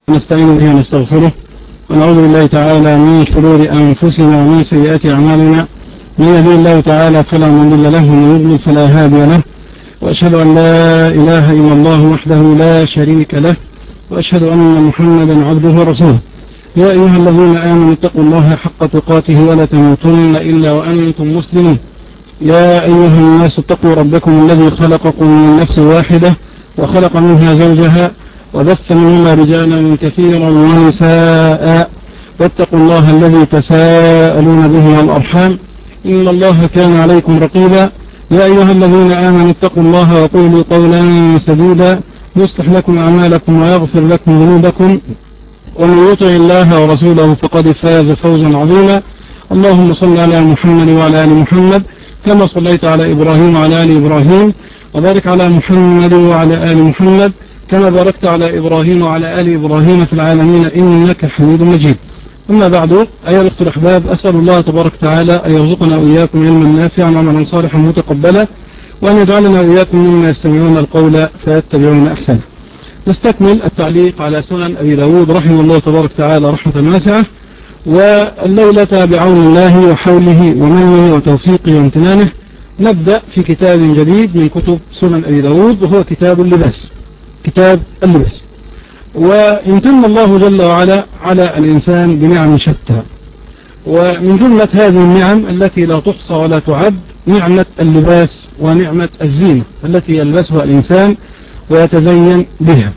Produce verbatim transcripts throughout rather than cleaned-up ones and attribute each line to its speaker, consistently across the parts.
Speaker 1: ونستعين به ونستغفره ونعوذ بالله تعالى من شرور أنفسنا ومن سيئات أعمالنا. من يهده الله تعالى فلا مضل له ومن يضلل فلا هادي له، وأشهد أن لا إله إلا الله وحده لا شريك له، وأشهد أن محمدا عبده ورسوله. يا أيها الذين آمنوا اتقوا الله حق تقاته ولا تموتن إلا وأنتم مسلمون. يا أيها الناس اتقوا ربكم الذي خلقكم من نفس واحدة وخلق منها زوجها وبث منهما رجالا كثيرا ونساء، واتقوا الله الذي تساءلون به والأرحام إن الله كان عليكم رقيبا. يا أيها الذين آمنوا اتقوا الله وقولوا قولا سديدا يصلح لكم أعمالكم ويغفر لكم ذنوبكم، ومن يطع الله ورسوله فقد فاز فوزا عظيما. اللهم صل على محمد وعلى آل محمد كما صليت على إبراهيم وعلى آل إبراهيم، وبارك على محمد وعلى آل محمد كما باركت على إبراهيم وعلى آل إبراهيم في العالمين إنك حميد مجيد. أما بعد، أيها الأخوة الأحباب، أسأل الله تبارك وتعالى أن يرزقنا وإياكم علما نافعا وعملا صالحا متقبلا، وأن يجعلنا وإياكم مما يستمعون القول فيتبعون أحسنه. نستكمل التعليق على سنن أبي داود رحمه الله تبارك وتعالى رحمة واسعة، والليلة بعون الله وحوله ومنه وتوفيقه وامتنانه نبدأ في كتاب جديد من كتب سنن أبي داود، وهو كتاب اللباس. كتاب اللباس. ويمتن الله جل وعلا على الإنسان بنعم شتى، ومن جملة هذه النعم التي لا تحصى ولا تعد نعمة اللباس ونعمة الزينة التي يلبسها الإنسان ويتزين بها.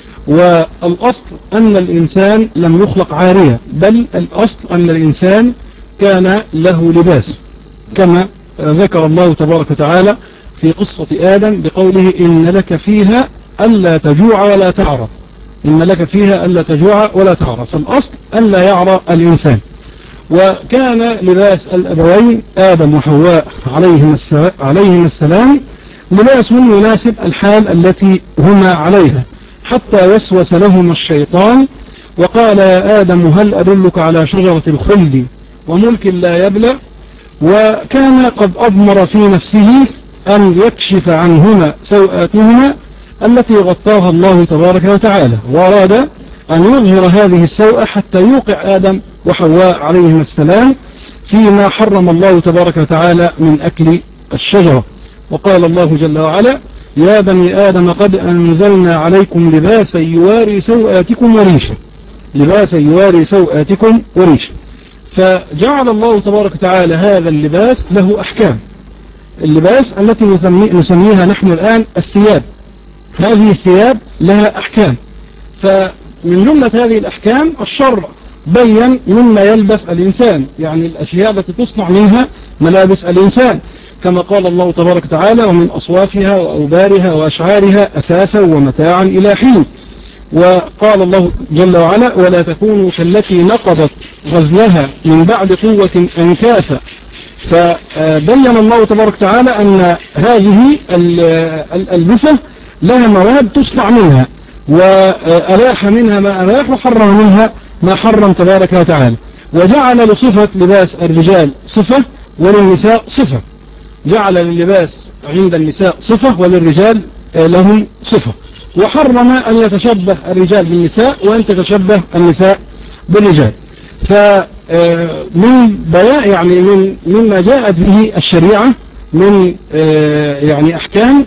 Speaker 1: والأصل أن الإنسان لم يخلق عارية، بل الأصل أن الإنسان كان له لباس، كما ذكر الله تبارك وتعالى في قصة آدم بقوله إن لك فيها ألا تجوع ولا تعرى. إن لك فيها ألا تجوع ولا تعرى، فالأصل ألا يعرى الإنسان. وكان لباس الأبوين آدم وحواء عليهم السلام لباس يناسب الحال التي هما عليها، حتى وسوس لهما الشيطان وقال يا آدم هل أدلك على شجرة الخلد وملك لا يبلى. وكان قد أضمر في نفسه أن يكشف عنهما سوءاتهما التي غطاها الله تبارك وتعالى، وأراد أن يظهر هذه السوءة حتى يوقع آدم وحواء عليهم السلام فيما حرم الله تبارك وتعالى من أكل الشجرة. وقال الله جل وعلا يا بني آدم قد أنزلنا عليكم لباسا يواري سوءاتكم وريشا. لباسا يواري سوءاتكم وريشا. فجعل الله تبارك وتعالى هذا اللباس له أحكام. اللباس التي نسميها نحن الآن الثياب، هذه الثياب لها أحكام. فمن جملة هذه الأحكام الشرع بين مما يلبس الإنسان، يعني الأشياء التي تصنع منها ملابس الإنسان، كما قال الله تبارك وتعالى ومن أصوافها وأوبارها وأشعارها أثاثا ومتاعا إلى حين. وقال الله جل وعلا ولا تكونوا كالتي نقضت غزلها من بعد قوة أنكاثا. فبين الله تبارك وتعالى أن هذه الألبسة لها مواد تصنع منها، وأباح منها ما أباح وحرم منها ما حرم تبارك وتعالى، وجعل لصفة لباس الرجال صفة وللنساء صفة. جعل للباس عند النساء صفة وللرجال لهم صفة، وحرم أن يتشبه الرجال بالنساء وأن تتشبه النساء بالرجال. فمن بيان يعني من مما جاءت به الشريعة من يعني أحكام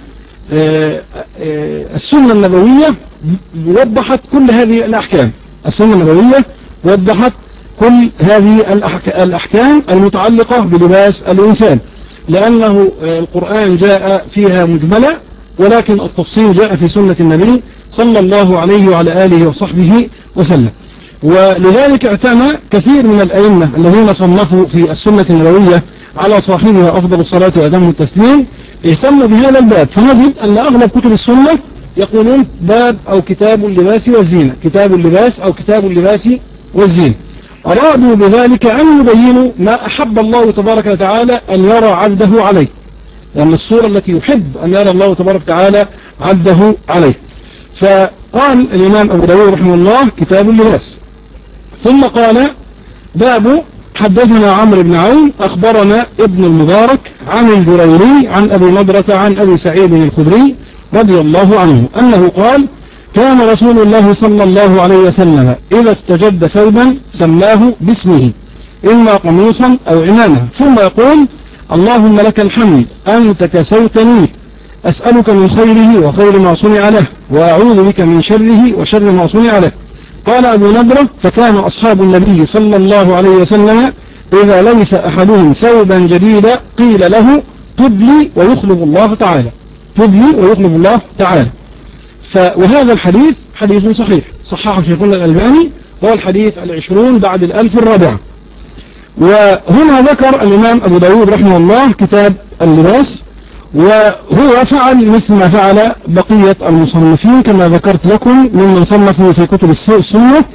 Speaker 1: السنة النبوية وضحت كل هذه الأحكام. السنة النبوية وضحت كل هذه الأحكام المتعلقة بلباس الإنسان، لأنه القرآن جاء فيها مجملة، ولكن التفصيل جاء في سنة النبي صلى الله عليه وعلى آله وصحبه وسلم. ولذلك اعتنى كثير من الأئمة الذين صنفوا في السنة النبوية على صاحبها أفضل الصلاة وأتم التسليم اهتموا بهذا الباب. فنجد أن أغلب كتب السنة يقولون باب أو كتاب اللباس والزينة، كتاب اللباس أو كتاب اللباس والزينة. أرادوا بذلك أن يبينوا ما أحب الله تبارك وتعالى أن يرى عبده عليه، لأن يعني الصورة التي يحب أن يرى الله تبارك وتعالى عبده عليه. فقال الإمام أبو داود رحمه الله كتاب اللباس، ثم قال باب حدثنا عمرو بن عون أخبرنا ابن المبارك عن الجريري عن أبي نضرة عن أبي سعيد الخدري رضي الله عنه أنه قال كان رسول الله صلى الله عليه وسلم إذا استجد ثوبا سماه باسمه إما قميصا أو عمامة ثم يقول اللهم لك الحمد أنت كسوتني أسألك من خيره وخير ما صنع له وأعوذ بك من شره وشر ما صنع له. قال أبو نضرة فكان أصحاب النبي صلى الله عليه وسلم إذا لبس أحدهم ثوبا جديدا قيل له تبلي ويخلف الله تعالى تبلي ويخلف الله تعالى. وهذا الحديث حديث صحيح صححه شيخنا الألباني هو الحديث العشرون بعد الألف الرابعة. وهنا ذكر الإمام أبو داود رحمه الله كتاب اللباس وهو فعل مثل ما فعل بقية المصنفين كما ذكرت لكم ممن صنفوا في كتب السنة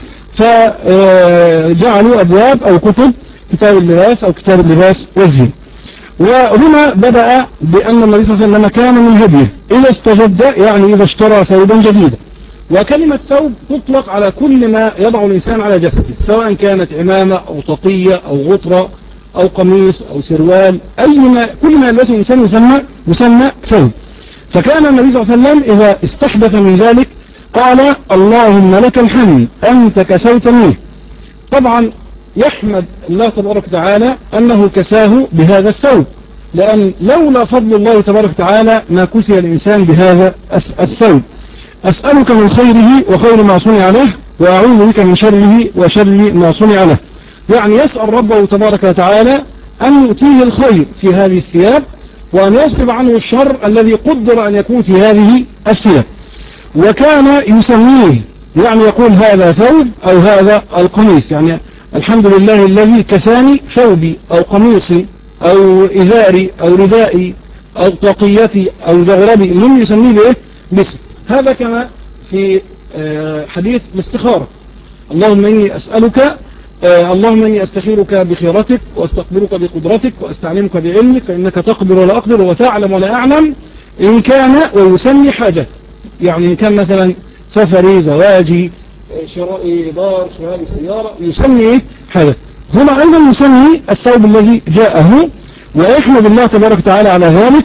Speaker 1: فجعلوا أبواب أو كتب كتاب اللباس أو كتاب اللباس والزين. وهنا بدأ بأن النبي صلى الله عليه وسلم كان من هديه إذا استجد يعني إذا اشترى ثوبا جديدا. وكلمة ثوب تطلق على كل ما يضع الإنسان على جسده سواء كانت عمامة أو طاقية أو غطرة أو قميص أو سروال أي ما كل ما يلبسه الإنسان يسمى يسمى ثوب. فكان النبي صلى الله عليه وسلم إذا استحدث من ذلك قال اللهم لك الحمد أنت كسوتني. طبعا يحمد الله تبارك وتعالى أنه كساه بهذا الثوب لأن لولا فضل الله تبارك وتعالى ما كسي الإنسان بهذا الثوب. أسألك من خيره وخير ما صنع له وأعوذ بك من شره وشر ما صنع له. يعني يسأل ربه تبارك وتعالى أن يؤتيه الخير في هذه الثياب وأن يصرف عنه الشر الذي قدر أن يكون في هذه الثياب. وكان يسميه يعني يقول هذا ثوب أو هذا القميص يعني الحمد لله الذي كساني ثوبي أو قميصي أو إزاري أو ردائي أو طاقيتي أو جغربي المهم يسميه بإيه باسم. هذا كما في حديث الاستخارة اللهم إني أسألك اللهم إني أستخيرك بخيرتك وأستقدرك بقدرتك وأستعلمك بعلمك فإنك تقدر ولا أقدر وتعلم ولا أعلم إن كان ويسمي حاجة يعني إن كان مثلا سفري زواجي شراء دار شراء سيارة يسمي حاجة. هنا أيضا يسمي الثوب الذي جاءه ويحمد الله تبارك وتعالى على ذلك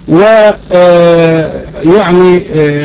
Speaker 1: ويعني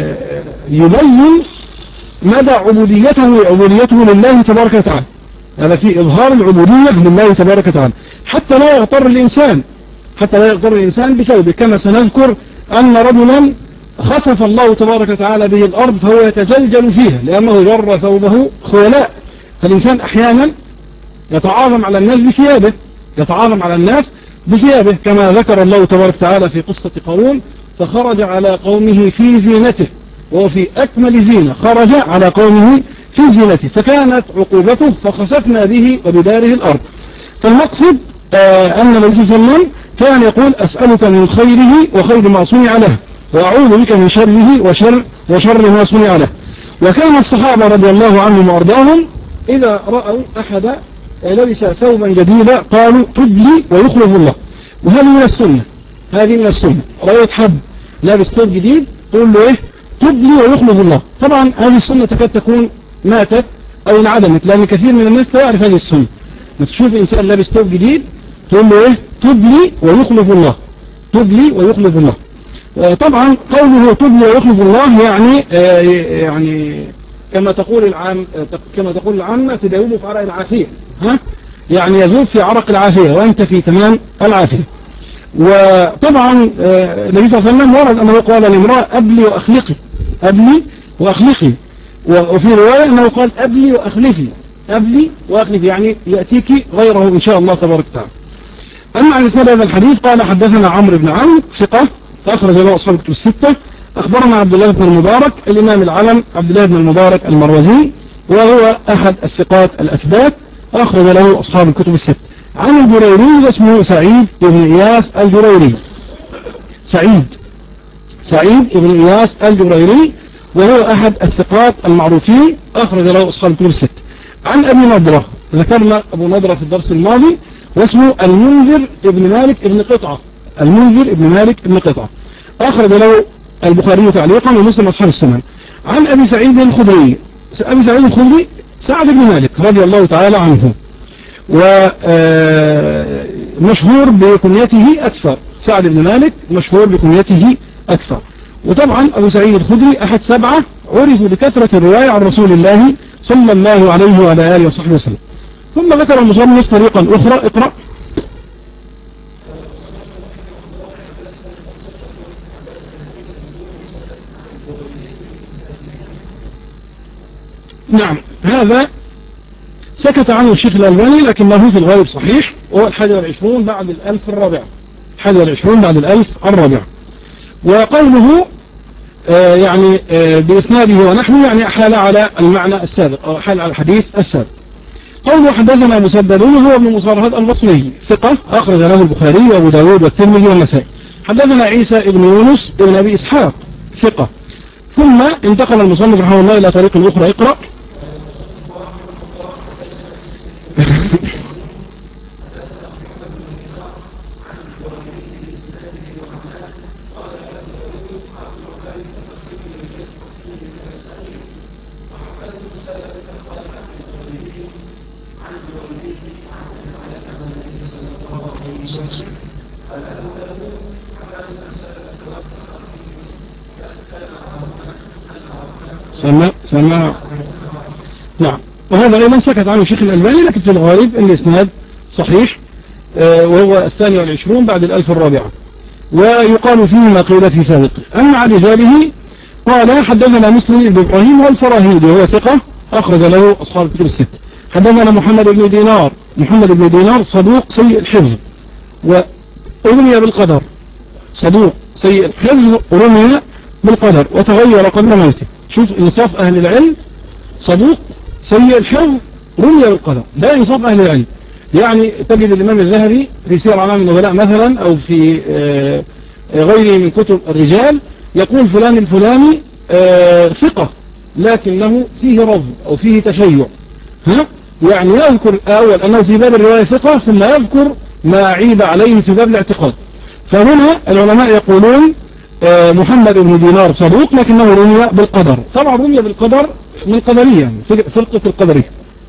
Speaker 1: يبين مدى عبوديته وعبوديته لله تبارك وتعالى. هذا في إظهار العبودية لله تبارك وتعالى حتى لا يغتر الإنسان حتى لا يغتر الإنسان بثوبه. كما سنذكر أن رجلا خسف الله تبارك وتعالى به الأرض فهو يتجلجل فيها لأنه جر ثوبه خيلاء. فالإنسان أحيانا يتعاظم على الناس بثيابه يتعاظم على الناس بثيابه كما ذكر الله تبارك وتعالى في قصة قارون فخرج على قومه في زينته وهو في أكمل زينة خرج على قومه في زينته فكانت عقوبته فخسفنا به وبداره الأرض. فالمقصد آه أن النبي صلى الله عليه وسلم كان يقول أسألك من خيره وخير ما صنع له وأعوذ بك من شره وشر وشر ما صنع له. وكان الصحابة رضي الله عنهم وأرضاهم إذا رأوا أحد لبس ثوبا جديدا قالوا تبلي ويخلف الله. وهذه من السنة هذه من السنة رأيت حد لابس ثوب جديد تقول له إيه تبلي ويخلف الله. طبعا هذه السنة تكاد تكون ماتت أو انعدمت لأن كثير من الناس لا يعرف هذه السنة. تشوف إنسان لابس ثوب جديد تقول له إيه تبلي ويخلف الله تبلي ويخلف الله. طبعا قوله تبلي ويخلف الله يعني آه يعني كما تقول العام كما تقول العامة تداوم في عرق العافية ها يعني يذوب في عرق العافية وأنت في تمام العافية. وطبعا آه النبي صلى الله عليه وسلم ورد أنه قال لامرأة أبلي وأخلقي أبلي وأخلقي. وفي رواية أنه قال أبلي وأخلفي أبلي وأخلفي يعني يأتيك غيره إن شاء الله تبارك وتعالى. أما عن إسناد هذا الحديث قال حدثنا عمرو بن عون ثقة أخرج له أصحاب الكتب الستة. أخبرنا عبد الله بن المبارك الإمام العلم عبد الله بن المبارك المروزي وهو أحد الثقات الأثبات أخرج له أصحاب الكتب الستة. عن الجريري واسمه سعيد بن إياس الجريري سعيد سعيد بن إياس الجريري وهو أحد الثقات المعروفين أخرج له أصحاب الكتب الستة. عن أبي نضرة ذكرنا أبو نضرة في الدرس الماضي واسمه المنذر ابن مالك ابن قطعة المنذر ابن مالك ابن قطعة أخرج له البخاري تعليقا ومسلم أصحاب السنن. عن أبي سعيد الخدري أبي سعيد الخدري سعد بن مالك رضي الله تعالى عنه ومشهور بكنيته أكثر. سعد بن مالك مشهور بكنيته أكثر وطبعا أبو سعيد الخدري أحد سبعة عرفوا بكثرة الرواية عن رسول الله صلى الله عليه وعلى آله وصحبه وسلم. ثم ذكر المصنف طريقا أخرى. اقرأ. نعم، هذا سكت عنه الشيخ الألباني لكنه في الغالب صحيح، وهو الحادي والعشرون بعد الألف الرابعة. الحادي والعشرون بعد الألف الرابعة. وقوله آه يعني آه بإسناده ونحن يعني أحال على المعنى السابق أو أحال على الحديث السابق. قوله حدثنا مسدد هو ابن مصرهد البصري ثقة أخرج له البخاري وأبو داود والترمذي والنسائي. حدثنا عيسى ابن يونس ابن أبي إسحاق ثقة. ثم انتقل المصنف رحمه الله إلى طريق أخرى. اقرأ. سمع سمع نعم. وهذا أيضا سكت عنه الشيخ الألباني لكن في الغالب الإسناد صحيح، آه وهو الثاني والعشرون بعد الألف الرابعة. ويقال فيه ما قيل في سابقه. أما عن رجاله قال حدثنا مسلم بن إبراهيم والفراهيدي وهو ثقة أخرج له أصحاب الكتب الست. حدثنا محمد بن دينار محمد بن دينار صدوق سيء الحفظ ورمي بالقدر. صدوق سيء الحفظ ورمي بالقدر وتغير قبل موته. شوف إنصاف أهل العلم، صدوق سيء الحفظ رمي بالقدر، ده إنصاف أهل العلم. يعني تجد الإمام الذهبي في سير أعلام النبلاء مثلا أو في غيره من كتب الرجال يقول فلان الفلاني ثقة لكنه فيه رفض أو فيه تشيع. ها؟ يعني يذكر أول أنه في باب الرواية ثقة ثم يذكر ما عيب عليه في باب الاعتقاد. فهنا العلماء يقولون محمد بن دينار صدوق لكنه رمي بالقدر. طبعا رمي بالقدر من قدرية فرقة القدرية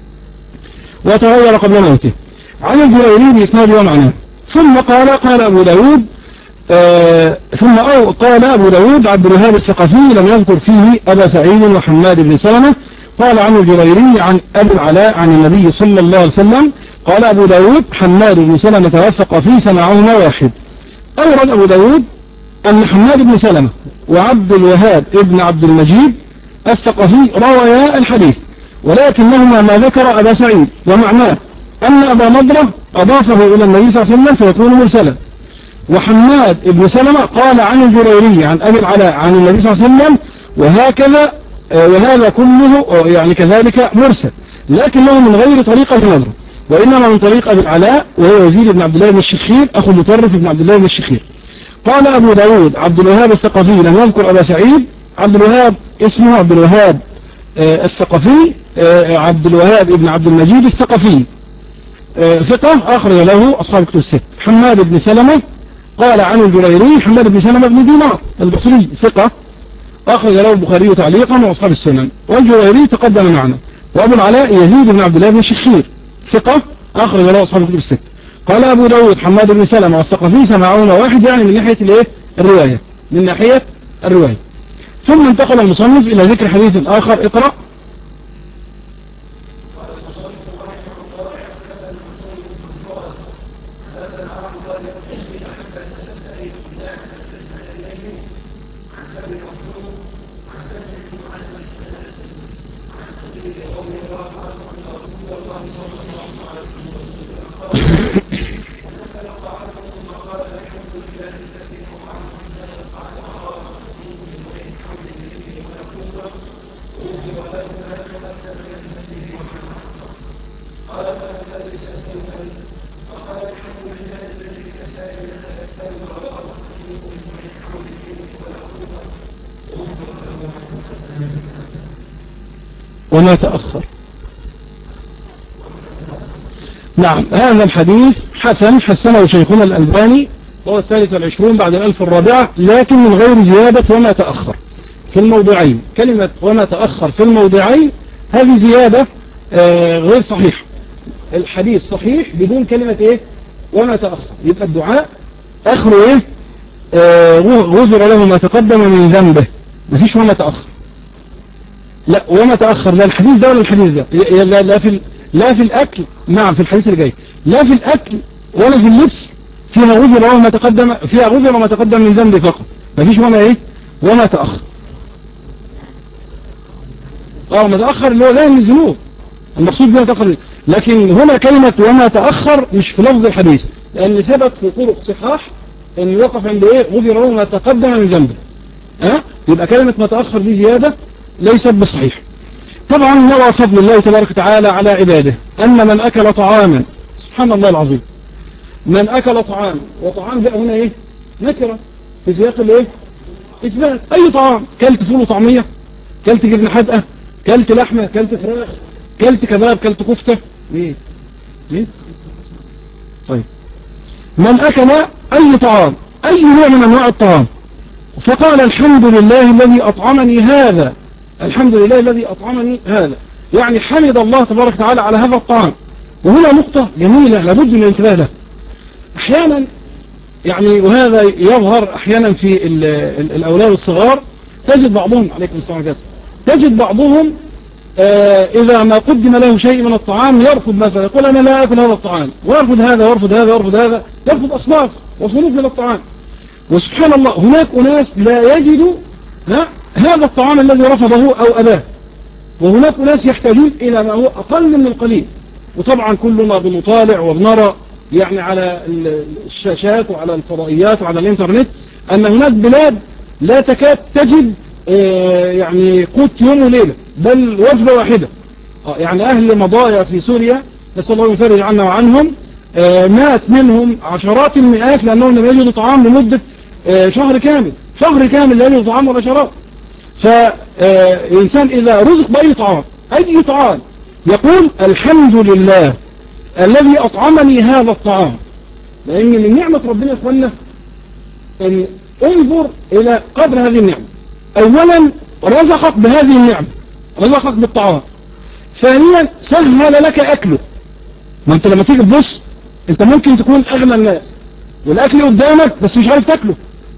Speaker 1: وتغير قبل موته. عن الجريري بإسناد ومعناه. ثم قال قال أبو داود آه ثم أو قال أبو داود عبد الوهاب الثقفي لم يذكر فيه أبا سعيد وحماد بن سلمة. قال عن الجريري عن أبي العلاء عن النبي صلى الله عليه وسلم قال أبو داود حماد بن سلمة توثق فيه سمعهما واحد. أورد أبو داود أن حماد بن سلمة وعبد الوهاب ابن عبد المجيد الثقفي روايا الحديث ولكنهما ما ذكر أبا سعيد، ومعناه أن أبا نضرة أضافه إلى النبي صلى الله عليه وسلم فيكون مرسلا. وحماد بن سلمة قال عن الجريري عن أبي العلاء عن النبي صلى الله عليه وسلم وهكذا وهذا كله يعني كذلك مرسل لكنه من غير طريق أبي نضرة وإنما من طريق أبي العلاء وهو يزيد بن عبد الله بن الشخير أخو مطرف بن عبد الله بن الشخير. قال أبو داود عبد الوهاب الثقفي لم يذكر أبا سعيد. عبد الوهاب اسمه عبد الوهاب آه الثقفي آه عبد الوهاب ابن عبد المجيد الثقفي آه ثقة أخرج له أصحاب كتب الست. حماد بن سلمة قال عن الجريري حماد بن سلمة بن دينار البصري ثقة أخرج له البخاري تعليقا وأصحاب السنن. والجريري تقدم معنا. وأبو العلاء يزيد بن عبد الله بن الشخير ثقة أخرج له أصحاب الكتب الست. قال أبو داود حماد بن سلمة والثقفي سمعون واحد يعني من ناحية الايه الرواية من ناحية الرواية. ثم انتقل المصنف إلى ذكر حديث آخر. اقرأ. وما تأخر. نعم، هذا الحديث حسن حسنه شيخنا الألباني وهو الثالث والعشرون بعد الألف الرابعة لكن من غير زيادة وما تأخر في الموضعين. كلمة وما تأخر في الموضعين هذه زيادة آه غير صحيحة. الحديث صحيح بدون كلمة ايه وما تأخر. يبقى الدعاء آخره ايه غفر له ما تقدم من ذنبه، مفيش وما تأخر. لا وما تأخر، لا الحديث ده ولا الحديث ده، لا, لا في لا في الأكل، نعم في الحديث اللي جاي، لا في الأكل ولا في اللبس فيها غفر له ما تقدم، فيها غفر ما تقدم من ذنبه فقط، مفيش وما ايه وما تأخر. اه ما تأخر اللي هو لا من الذنوب، المقصود بما تأخر، لكن هنا كلمة وما تأخر مش في لفظ الحديث، لأن ثبت في طرق صحاح أن يوقف عند إيه غفر له ما تقدم من ذنبه. ها أه؟ يبقى كلمة ما تأخر دي زيادة ليست بصحيح. طبعا نرى فضل الله تبارك وتعالى على عباده أن من أكل طعاما، سبحان الله العظيم، من أكل طعاما، وطعام بقى هنا إيه نكرة في سياق الإيه إثبات، أي طعام، كلت فول وطعمية، كلت جبنة حدقة، كلت لحمة، كلت فراخ، كلت كباب، كلت كفتة، ايه ايه طيب، من اكل اي طعام، اي نوع من انواع الطعام، فقال الحمد لله الذي اطعمني هذا، الحمد لله الذي اطعمني هذا، يعني حمد الله تبارك وتعالى على هذا الطعام. وهنا نقطة جميلة لابد من الانتباه لها. احيانا يعني، وهذا يظهر احيانا في ال ال الاولاد الصغار، تجد بعضهم، عليكم السلام عليكم، تجد بعضهم آه إذا ما قدم له شيء من الطعام يرفض، مثلا يقول أنا لا أكل هذا الطعام، ويرفض هذا ويرفض هذا ويرفض هذا، يرفض أصناف وصنوف من الطعام. وسبحان الله هناك أناس لا يجدوا هذا الطعام الذي رفضه أو أباه، وهناك أناس يحتاجون إلى ما هو أقل من القليل. وطبعا كلنا بنطالع وبنرى يعني على الشاشات وعلى الفضائيات وعلى الإنترنت أن هناك بلاد لا تكاد تجد يعني قوت يوم وليلة، بل وجبة واحدة. يعني أهل مضايا في سوريا نسأل الله يفرج عنا وعنهم، مات منهم عشرات المئات لأنهم لم يجدوا طعام لمدة شهر كامل، شهر كامل لا يجدوا طعام ولا شراب. فالإنسان إذا رزق بأي طعام، أي طعام، يقول الحمد لله الذي أطعمني هذا الطعام. لأن من نعمة ربنا يا إخوانا أن انظر إلى قدر هذه النعمة. أولا رزقك بهذه النعمة، رزقك بالطعام. ثانيا سهل لك أكله. ما أنت لما تيجي تبص أنت ممكن تكون أغنى الناس والأكل قدامك بس مش عارف تاكله.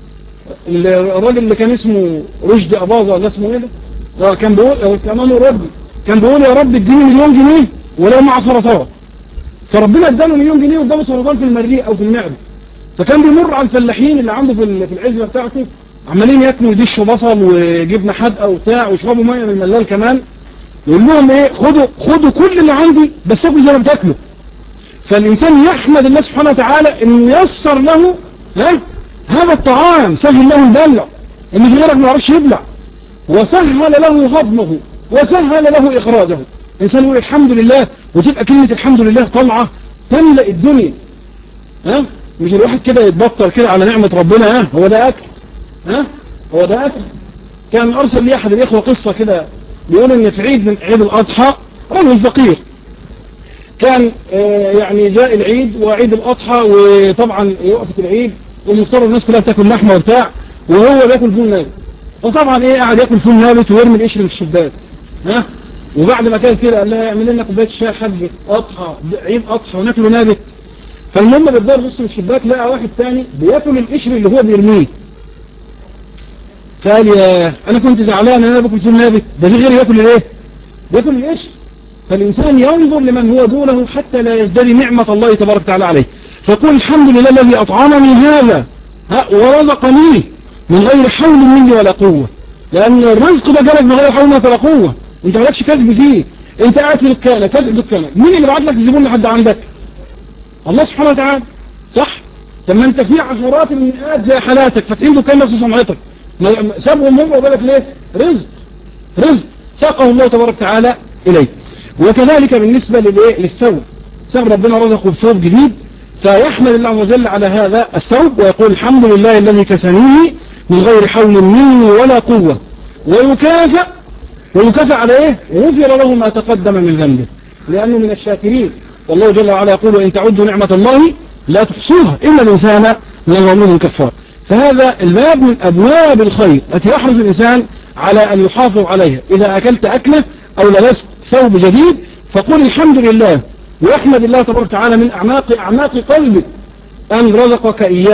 Speaker 1: الراجل اللي كان اسمه رشدي أباظة ولا اسمه إيه ده، كان بيقول كمان ربي كان بيقول يا رب اديني مليون جنيه ولو مع سرطان. فربنا اداله مليون جنيه واداله سرطان في المريء أو في المعدة. فكان بيمر على الفلاحين اللي عنده في العزبة بتاعته عمالين ياكلوا يدشوا بصل وجبنة حدقة وبتاع ويشربوا ميه من الملال كمان، يقول لهم ايه خدوا خدوا كل اللي عندي بس اكلوا زي ما بتاكلوا. فالانسان يحمد الله سبحانه وتعالى انه ييسر له ها هذا الطعام، سهل له البلع ان في غيرك ما يعرفش يبلع، وسهل له هضمه وسهل له اخراجه. الانسان يقول الحمد لله وتبقى كلمة الحمد لله طالعه تملأ الدنيا. ها مش الواحد كده يتبطل كده على نعمة ربنا، ها هو ده اكل، ها هو ده أكل. كان أرسل لي أحد الإخوة قصة كده، بيقول إن في عيد من عيد الأضحى رجل فقير كان آه يعني جاء العيد وعيد الأضحى، وطبعا وقفة العيد والمفترض الناس كلها بتاكل لحمة وبتاع، وهو بياكل فول نابت. وطبعا إيه قاعد ياكل فول نابت ويرمي القشر في الشباك. ها وبعد ما كان كده قال لها اعمل لنا كوباية شاي حاج أضحى، عيد أضحى وناكله نابت. فالمهم بالدار بص من الشباك لقى واحد تاني بياكل القشر اللي هو بيرميه. فقال يا انا كنت زعلان انا باكل فول نابت، ده في غيري ياكل الايه؟ بياكل القشر. فالانسان ينظر لمن هو دونه حتى لا يزدري نعمة الله تبارك وتعالى عليه، فيقول الحمد لله الذي اطعمني هذا ورزقني من غير حول مني ولا قوة. لان الرزق ده جالك من غير حول منك ولا قوة، انت مالكش كسب فيه، انت قاعد في دكانك فاتح دكانك، مين اللي بعت لك الزبون لحد عندك؟ الله سبحانه وتعالى، صح؟ طب ما انت في عشرات المئات زي حالاتك فاتحين دكان نفس صنعتك، سابهم هم وبالك ليه؟ رزق رزق ساقه الله تبارك وتعالى إليه. وكذلك بالنسبة للإيه؟ للثوب، ساب ربنا رزقه بثوب جديد فيحمد الله عز وجل على هذا الثوب ويقول الحمد لله الذي كسانيه من غير حول مني ولا قوة، ويكافئ ويكافئ على إيه؟ غفر له ما تقدم من ذنبه لأنه من الشاكرين. والله جل وعلا يقول وإن تعدوا نعمة الله لا تحصوها إلا الإنسان لظلوم كفار. فهذا الباب من أبواب الخير التي يحرص الإنسان على أن يحافظ عليها. إذا أكلت أكلة أو لبست ثوب جديد فقل الحمد لله، ويحمد الله تبارك وتعالى من أعماق أعماق قلبك أن رزقك إياه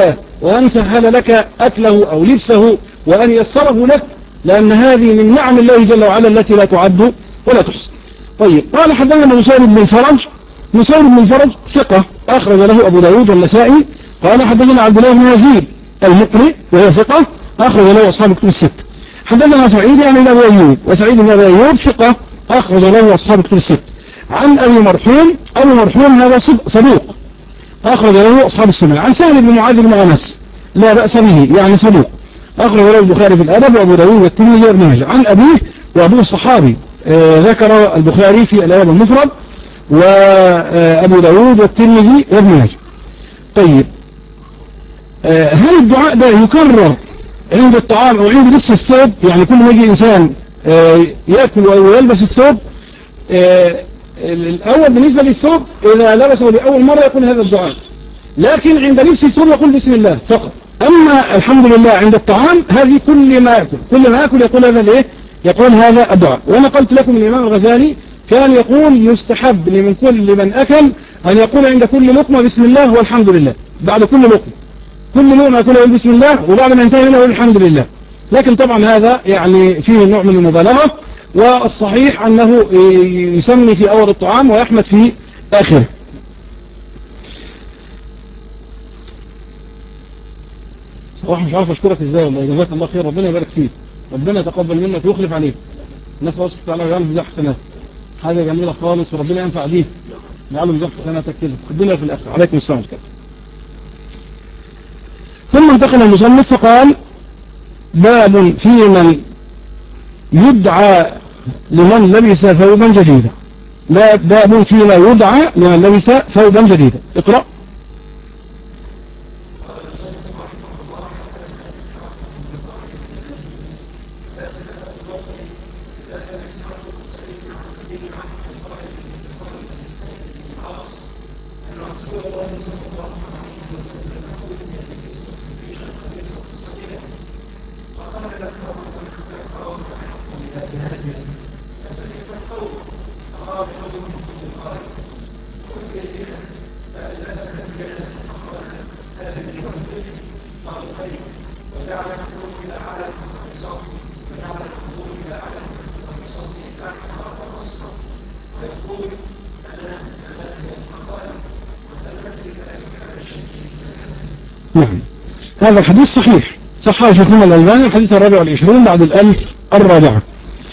Speaker 1: وأن سهل لك أكله أو لبسه وأن يسره لك، لأن هذه من نعم الله جل وعلا التي لا تعد ولا تحصى. طيب، قال حدثنا مسير بن الفرج. مسير بن الفرج ثقة أخرج له أبو داود والنسائي. قال حدثنا عبد الله بن يزيد المقري وهو ثقة أخرج له أصحاب كتب الستة. حدثنا سعيد يعني بن أبي أيوب، وسعيد بن أبي أيوب ثقة أخرج له أصحاب كتب الستة. عن أبي مرحوم. أبي مرحوم هذا صدوق أخرج له أصحاب السنة. عن سهل بن معاذ بن أنس لا بأس به يعني صدوق أخرج له البخاري في الأدب وأبو داود والترمذي وابن ماجه. عن أبيه وأبوه صحابي آه ذكر البخاري في الأدب المفرد وأبو داود والترمذي وابن ماجه. طيب، آه هل الدعاء ده يكرر عند الطعام أو عند لبس الثوب؟ يعني كل ما يجي إنسان آه يأكل أو يلبس الثوب، آه الأول بالنسبة للثوب إذا لبسه لأول مرة يقول هذا الدعاء، لكن عند لبس الثوب يقول بسم الله فقط. أما الحمد لله عند الطعام هذه كل ما يأكل كل ما يأكل يقول هذا الإيه؟ يقول هذا الدعاء. وأنا قلت لكم الإمام الغزالي كان يقول يستحب لمن كل من أكل أن يقول عند كل لقمة بسم الله والحمد لله. بعد كل لقمة كل لقمة يقول يقول بسم الله، وبعد ما ينتهي منه يقول الحمد لله. لكن طبعا هذا يعني فيه نوع من المبالغة، والصحيح أنه يسمي في أول الطعام ويحمد في آخره. صراحة مش عارف أشكرك إزاي والله، جزاك الله خير، ربنا يبارك فيك، ربنا يتقبل منك ويخلف عليك، الناس الله سبحانه وتعالى يجعله ميزان حسنات، حاجة جميلة خالص وربنا ينفع بيه، يجعله ميزان حسناتك كده في الدنيا وفي الآخرة. عليكم السلام عليكم. ثم انتقل المصنف فقال: باب في من يدعى لمن لبس ثوبا جديدا. باب فيما يدعى لمن لبس ثوبا جديدا. اقرأ. نعم، هذا الحديث صحيح، صححه شيخنا الألباني، الحديث الرابع والعشرون بعد الألف الرابعة.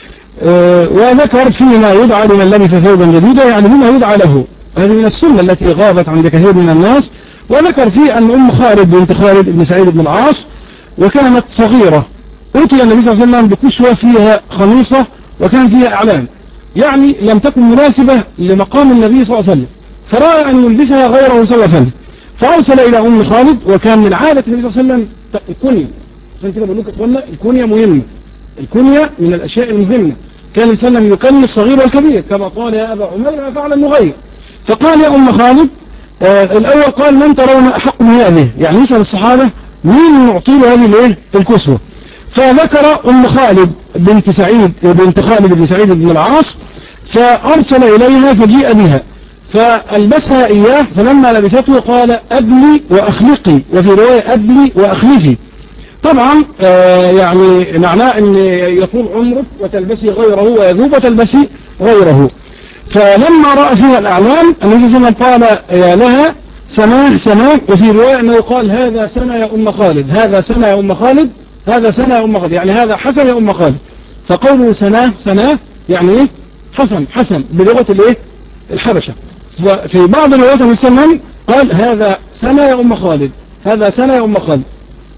Speaker 1: أه وذكر فيما يدعى لمن لبس ثوبا جديدا، يعني بما يدعى له، هذه من السنة التي غابت عند كثير من الناس. وذكر فيه أن أم خالد بنت خالد بن سعيد بن العاص وكانت صغيرة، أتي النبي صلى الله عليه وسلم بكسوة فيها خميصة وكان فيها أعلام، يعني لم تكن مناسبة لمقام النبي صلى الله عليه وسلم، فرأى أن يلبسها غيره صلى الله عليه وسلم، فأرسل إلى أم خالد. وكان من عادة النبي صلى الله عليه وسلم الكنية، عشان كده بقول لك أخوانا الكنية مهمة، الكنية من الأشياء المهمة. كان النبي صلى الله عليه وسلم يكني الصغير والكبير، كما قال يا أبا عمير ما فعل النغير. فقال يا أم خالد، آه الأول قال من ترون أحق بهذه، يعني يسأل الصحابة مين نعطي له هذه الايه الكسوة. فذكر أم خالد بنت سعيد بنت خالد بن سعيد بن العاص، فأرسل إليها فجيء بها فألبسها إياه، فلما لبسته قال أبلي وأخلقي، وفي رواية أبلي وأخلفي. طبعا آه يعني معناه أن يطول عمرك وتلبسي غيره ويذوب وتلبسي غيره. فلما رأى فيها الأعلام النبي صلى الله عليه وسلم قال لها سماه سماه، وفي رواية أنه قال هذا سنة يا أم خالد، هذا سنة يا أم خالد، هذا سنة يا أم خالد، يعني هذا حسن يا أم خالد. فقوله سناه سناه يعني إيه؟ حسن حسن بلغة الإيه الحبشة. في بعض الروايات من السنن قال هذا سنة يا أم خالد، هذا سنة يا أم خالد.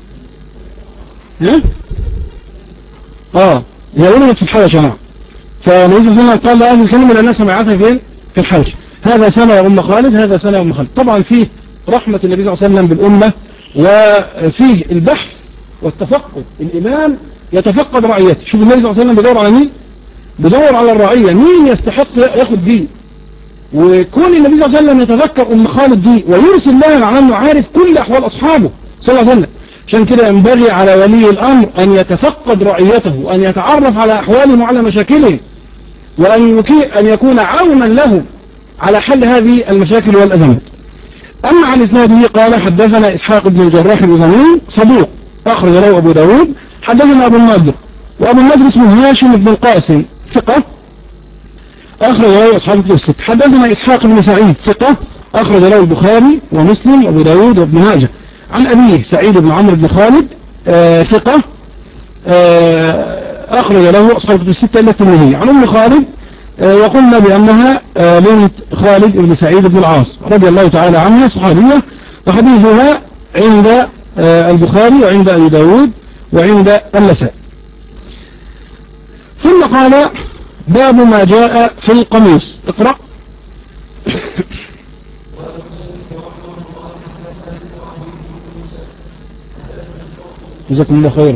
Speaker 1: ها؟ آه هي ولدت في الحبشة. نعم. فالنبي صلى الله عليه وسلم قال هذه الكلمة لأنها سمعتها فين؟ في الحبشة. هذا سنة يا أم خالد، هذا سنة يا أم خالد. طبعا فيه رحمة النبي صلى الله عليه وسلم بالأمة، وفيه البحث والتفقد. الإمام يتفقد رعيته. شوف النبي صلى الله عليه وسلم بدور على مين؟ بدور على الرعية، مين يستحق ياخد دين. وكون النبي صلى الله عليه وسلم يتذكر أم خالد دي ويرسل لها معناه أنه عارف كل أحوال أصحابه صلى الله عليه وسلم. عشان كده ينبغي على ولي الأمر أن يتفقد رعيته وأن يتعرف على أحوالهم وعلى مشاكلهم، وأن أن يكون عونا له على حل هذه المشاكل والأزمات. أما عن إسناده قال حدثنا إسحاق بن الجراح بن غنيم صدوق أخرج له أبو داود. حدثنا أبو النضر، وأبو النضر اسمه هاشم بن القاسم ثقة أخرج له أصحاب الكتب الستة. حدثنا إسحاق بن سعيد ثقة أخرج له البخاري ومسلم وأبو داود وابن ماجه. عن أبيه سعيد بن عمرو بن خالد آه ثقة آه أخرج له أصحاب الكتب الستة إلا الترمذي. عن أم خالد آه وقلنا بأنها آه بنت خالد بن سعيد بن العاص رضي الله تعالى عنها صحابية، وحديثها عند آه البخاري وعند أبي داود وعند النسائي. ثم قال باب ما جاء في القميص. اقرأ. جزاكم الله خيرا.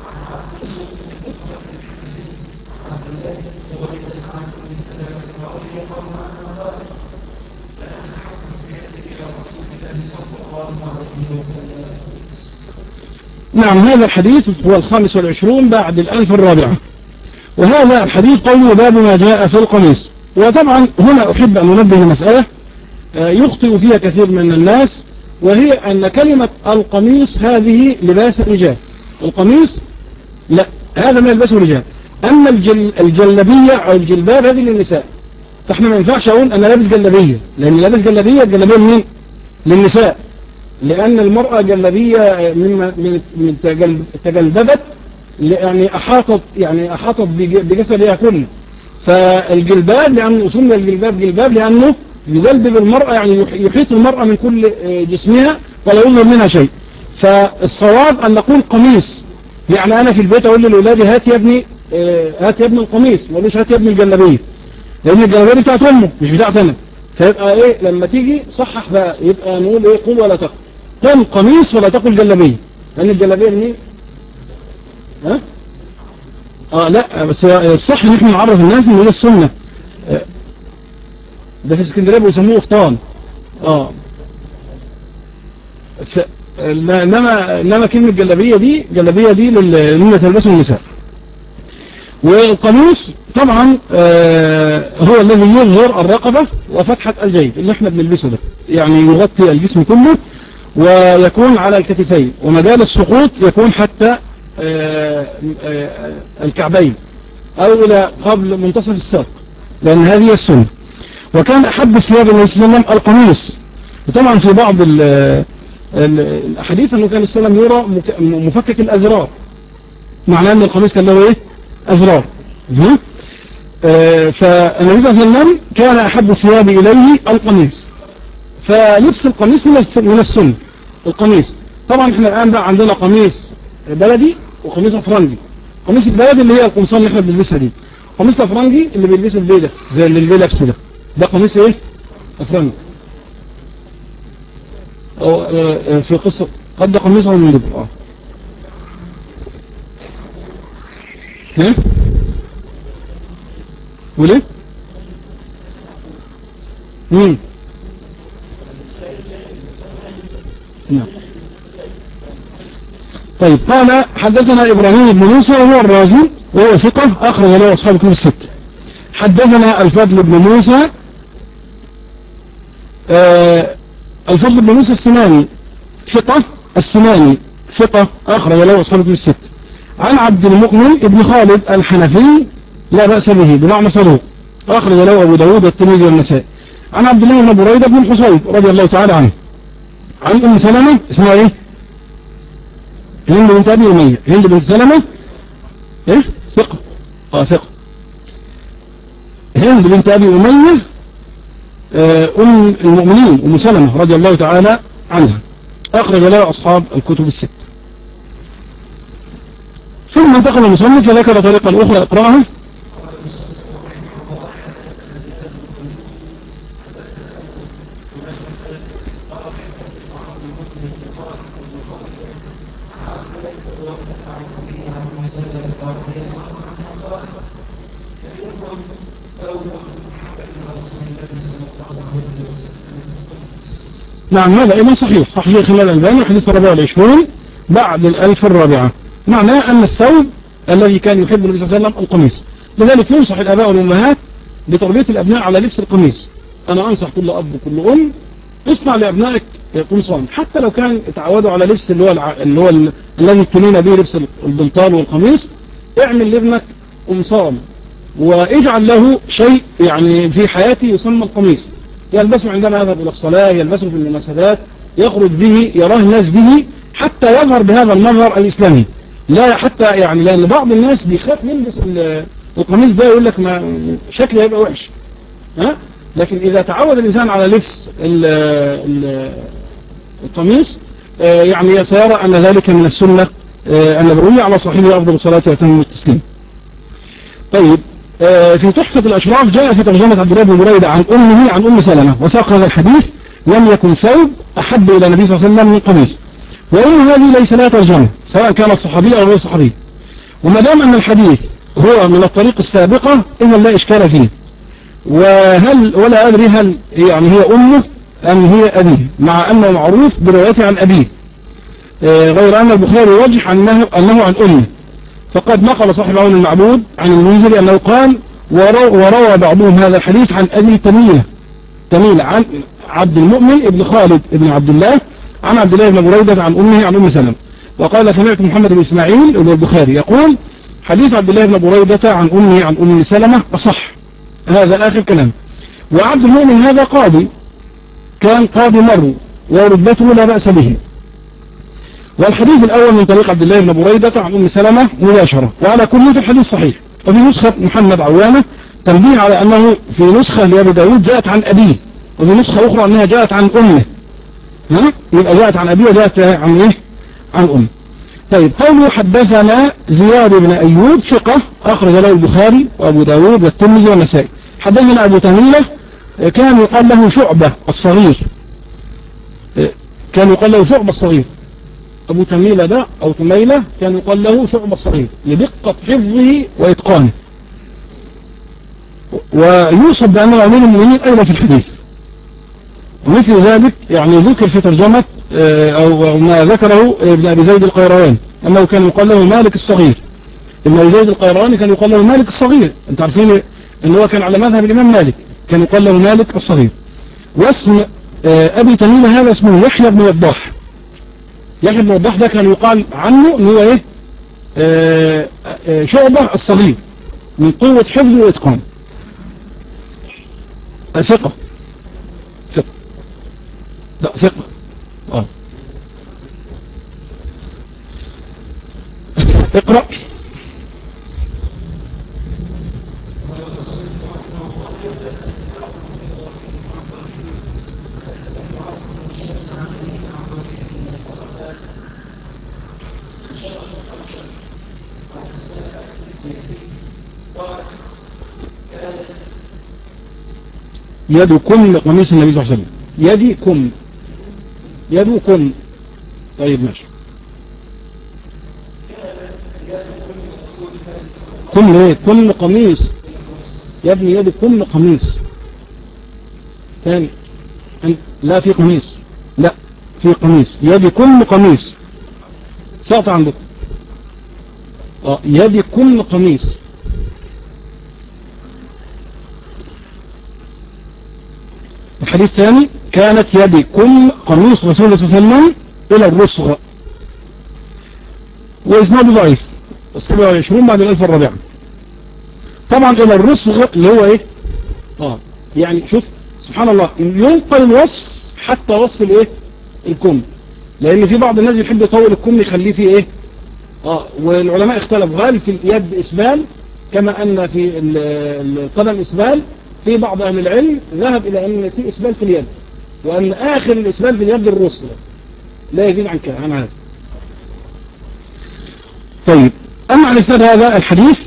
Speaker 1: نعم، هذا الحديث هو الخامس والعشرون بعد الألف الرابعة، وهذا الحديث قوله باب ما جاء في القميص. وطبعا هنا أحب أن ننبه مسألة يخطئ فيها كثير من الناس، وهي أن كلمة القميص هذه لباس الرجال. القميص لا، هذا ما يلبسه الرجال. أما الجل الجلبية أو الجلباب هذه للنساء، فاحنا ما ينفعش أقول أنا لابس جلبية، لأن لابس جلبية الجلبية منين؟ للنساء، لأن المرأة جلبية مما من تجلببت، يعني أحاطت يعني أحاطت بجسدها كله. فالجلباب لأنه سمي الجلباب جلباب لأنه يجلبب المرأة، يعني يحيط المرأة من كل جسمها ولا يظهر منها شيء. فالصواب أن نقول قميص، يعني أنا في البيت أقول للأولاد هات يا ابني هات يا ابني القميص، ما أقولش هات يا ابني الجلبية، لأن الجلبية دي بتاعت أمه مش بتاعت أنا. فيبقى إيه لما تيجي صحح بقى، يبقى نقول إيه قل ولا تقل، قل قميص ولا تقل جلبية، لأن الجلبية منين؟ ها؟ آه لا، بس الصح إن إحنا نعرف الناس إن ده السنة. ده في اسكندرية بيسموه قفطان. اه ف... انما انما كلمة جلبية دي جلبية دي لما تلبسه النساء. والقميص طبعا آه هو الذي يظهر الرقبة وفتحة الجيب اللي احنا بنلبسه ده، يعني يغطي الجسم كله ويكون على الكتفين، ومجال السقوط يكون حتى آه آه الكعبين او الى قبل منتصف الساق، لان هذه السنة. وكان أحب الثياب النبي صلى الله عليه وسلم القميص. وطبعا في بعض الأحاديث أنه كان السلام يرى مفكك الأزرار، معناه أن القميص كان له إيه؟ أزرار. فالنبي صلى الله عليه وسلم كان أحب الثياب إليه القميص، فلبس القميص من السنة. القميص طبعا احنا الآن بقى عندنا قميص بلدي وقميص أفرنجي. قميص البلدي اللي هي القمصان اللي احنا بنلبسها دي، قميص الأفرنجي اللي بيلبسه البيدة زي اللي البيدة لابسه ده، ده قميص ايه؟ أفرنجي. أو اه في قصة قد قميصه من دبر. اه ها؟ وليه؟ مين؟ نعم. طيب قال حدثنا إبراهيم بن موسى وهو الرازي وهو ثقة أخرج له أصحاب الكتب الستة. حدثنا الفضل بن موسى آه الفضل بن موسى السناني ثقة السناني ثقة أخرج له أصحاب الكتب الستة. عن عبد المؤمن بن خالد الحنفي لا بأس به بمعنى صدوق أخرج له أبو داود والترمذي والنسائي. عن عبد الله بن بريدة بن الحصيب رضي الله تعالى عنه. عن أم سلمة اسمها إيه؟ هند بنت أبي أمية. هند بنت سلمة إيه؟ ثقة آه ثقة. هند بنت أبي أمية أم المؤمنين أم سلمة رضي الله تعالى عنها أخرج لها أصحاب الكتب الست. ثم انتقل المصنف فذكر طريقة أخرى اقرأها. نعم هذا أيضا صحيح صحيح خلال الألباني حديث الرابع والعشرون بعد الألف الرابعة. معناه أن الثوب الذي كان يحب النبي صلى الله عليه وسلم القميص. لذلك ينصح الآباء والأمهات بتربية الأبناء على لبس القميص. أنا أنصح كل أب وكل أم اصنع لأبنائك قمصان، حتى لو كان اتعودوا على لبس اللي هو الع... اللي هو ال... الذي ابتلينا به، لبس البنطال والقميص. اعمل لابنك قمصان، واجعل له شيء يعني في حياته يسمى القميص، يلبسه عندما يذهب إلى الصلاة، يلبسه في المناسبات، يخرج به، يراه الناس به، حتى يظهر بهذا المظهر الإسلامي. لا حتى يعني، لأن بعض الناس بيخاف يلبس القميص ده، يقول لك ما شكله هيبقى وحش، ها؟ لكن إذا تعود الإنسان على لبس ال ال القميص يعني سيرى أن ذلك من السنة النبوية، على صاحبه أفضل الصلاة وأتم التسليم. طيب، في تحفة الأشراف جاء في ترجمة عبد الله بن بريدة عن أمه عن أم سلمة، وساق هذا الحديث: لم يكن ثوب أحب إلى النبي صلى الله عليه وسلم من قميص. وأم هذه ليس لها ترجمة، سواء كانت صحابية أو غير صحابية. وما دام أن الحديث هو من الطريق السابقة إذا لا إشكال فيه. وهل ولا أدري هل يعني هي أمه أم هي أبيه، مع أنه معروف بروايته عن أبيه، غير أن البخاري يرجح أنه, أنه عن أمه. فقد نقل صاحب عون المعبود عن المنذري أنه قال: وروى بعضهم هذا الحديث عن أبي تميلة تميلة عن عبد المؤمن ابن خالد ابن عبد الله عن عبد الله بن بريدة عن أمه عن أم سلمة. وقال: سمعت محمد بن إسماعيل ابن البخاري يقول: حديث عبد الله بن بريدة عن أمه عن أم سلمة أصح. هذا آخر كلام. وعبد المؤمن هذا قاضي، كان قاضي مرو، ورتبته لا بأس به. والحديث الأول من طريق عبد الله بن بريدة عن أم سلمة مباشرة، وعلى كل في الحديث صحيح. وفي نسخة محمد عوانة تنبيه على أنه في نسخة لأبي داود جاءت عن أبيه، وفي نسخة أخرى أنها جاءت عن أمه. ها؟ يبقى جاءت عن أبيه وجاءت عن إيه؟ عن أم. طيب، قوله: حدثنا زياد بن أيوب ثقة أخرج له البخاري وأبو داود والترمذي والنسائي. حدثنا أبو تميلة كان يقال له شعبة الصغير، كان يقال له شعبة الصغير. أبو تميلة ده أو تميلة كان يقال له شعبة الصغير لدقة حفظه وإتقانه، ويوصف بأنه أمير المؤمنين أيضا في الحديث. ومثل ذلك يعني ذكر في ترجمة أو ما ذكره ابن أبي زيد القيرواني أنه كان يقال له مالك الصغير. ابن أبي زيد القيرواني كان يقال له مالك الصغير. أنت عارفين أنه هو كان على مذهب الإمام مالك، كان يقال له مالك الصغير. واسم أبي تميمة هذا اسمه يحيى بن وضاح. يحيى بن وضاح ده كان يقال عنه أنه إيه آه آه شعبة الصغير من قوة حفظه وإتقانه. ثقة ثقة لا ثقة آه. اقرأ. يدكم قميص النبي صلى الله عليه وسلم. يدكم يدكم. طيب ماشي. كم ليه؟ كم قميص يا ابني، يدكم قميص ثاني. لا في قميص، لا في قميص. يدكم قميص ساقط عندكم. اه يدكم قميص. الحديث الثاني: كانت يدكم قميص رسول الله صلى الله عليه وسلم إلى الرسغ، وإسناده ضعيف، السبعة والعشرون بعد الألف الرابعة. طبعا إلى الرسغ اللي هو إيه؟ آه يعني شوف سبحان الله، ينقل الوصف حتى وصف الإيه؟ الكم، لأن في بعض الناس يحب يطول الكم يخليه فيه إيه؟ آه والعلماء اختلفوا هل في اليد إسبال كما أن في القدم إسبال. في بعض أهل العلم ذهب إلى أن في إسبال في اليد، وأن آخر الإسبال في اليد الرسل لا يزيد عن كده عن هذا. طيب، أما عن إسناد هذا الحديث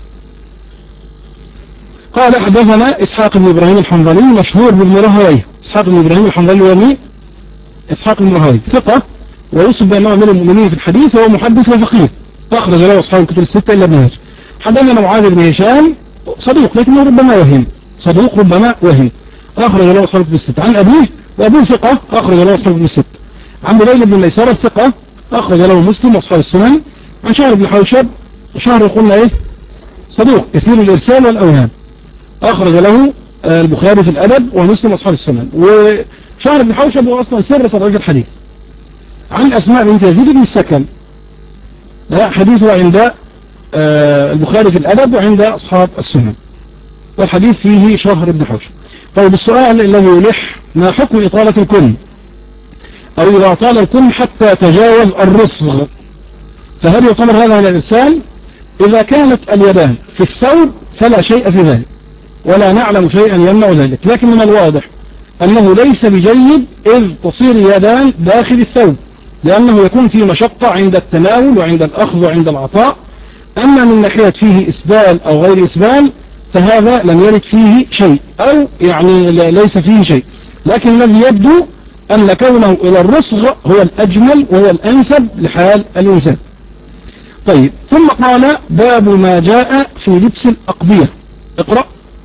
Speaker 1: قال: حدثنا إسحاق بن إبراهيم الحنظلي مشهور بن راهويه. إسحاق بن إبراهيم الحنظلي ومين؟ إسحاق بن راهويه ثقة، ويوصف بأنه من المؤمنين في الحديث، وهو محدث وفقيه، أخرج له أصحاب الكتب الستة إلا ابن ماجه. حدثنا معاذ بن هشام صدوق لكنه ربما وهم، صدوق ربما وهم، أخرج له أصحاب الكتب الستة. عن أبيه، وأبوه ثقة، أخرج له أصحاب الكتب الستة. عن بليل بن ميسرة ثقة، أخرج له مسلم وأصحاب السنن. عن شهر بن حوشب، شهر قلنا إيه؟ صدوق كثير الإرسال والأوهام، أخرج له البخاري في الأدب ومسلم أصحاب السنن. وشهر بن حوشب هو أصلا سر في الرجل الحديث. عن أسماء بنت يزيد بن السكن حديثه عند البخاري في الأدب وعند أصحاب السنن، والحديث فيه شهر بن حوشب. طيب السؤال الذي يلح: ما حكم إطالة الكم، أو إذا أطال الكم حتى تجاوز الرصغ فهل يعتبر هذا من الإرسال؟ إذا كانت اليدان في الثوب فلا شيء في ذلك، ولا نعلم شيئا يمنع ذلك، لكن من الواضح أنه ليس بجيد إذ تصير يدان داخل الثوب، لأنه يكون في مشقة عند التناول وعند الأخذ وعند العطاء. أما من ناحية فيه إسبال أو غير إسبال فهذا لم يرد فيه شيء، أو يعني ليس فيه شيء، لكن الذي يبدو أن كونه إلى الرصغ هو الأجمل وهو الأنسب لحال الإنسان. طيب، ثم قال: باب ما جاء في لبس الأقبية. اقرأ.